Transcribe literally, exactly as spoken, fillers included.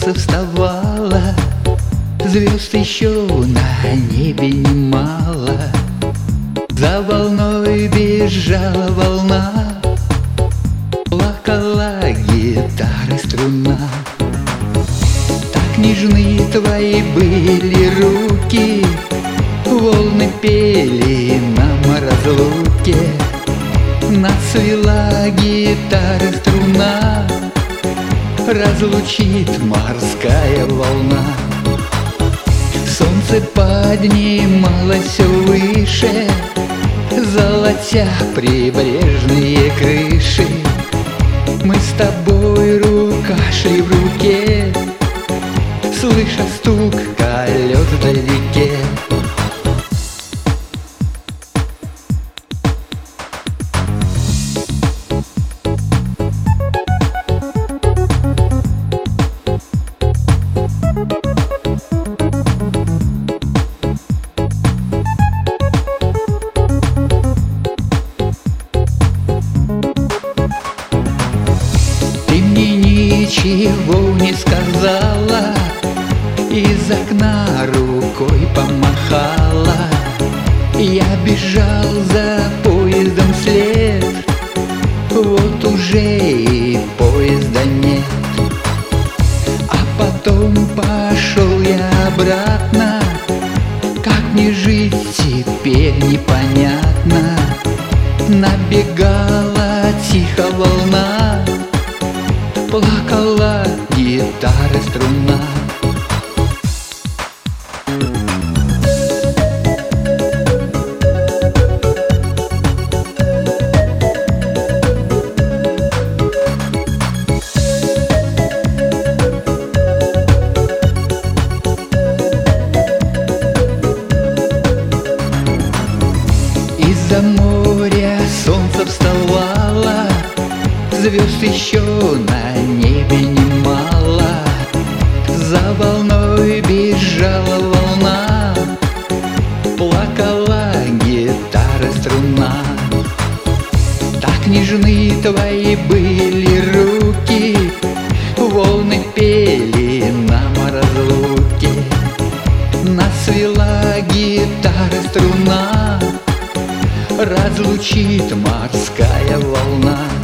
солнце вставало, звезд еще на небе немало. За волной бежала волна, плакала гитары струна. Так нежны твои были руки, волны пели нам о разлуке. Нас свела гитары струна, разлучит морская волна. Солнце поднималось все выше, золотя прибрежные крыши. Мы с тобой рука шли в руке, слыша стук колес вдалеке. Ничего не сказала, из окна рукой помахала. Я бежал за поездом вслед, вот уже и поезда нет. А потом пошел я обратно, как мне жить теперь непонятно. Набегала тихо волна, плакала гитара струна. Из-за моря солнце вставало, звезд еще на небе немало. За волной бежала волна, плакала гитара струна. Так нежны твои были руки, волны пели нам о разлуке. Нас свела гитара струна, разлучит морская волна.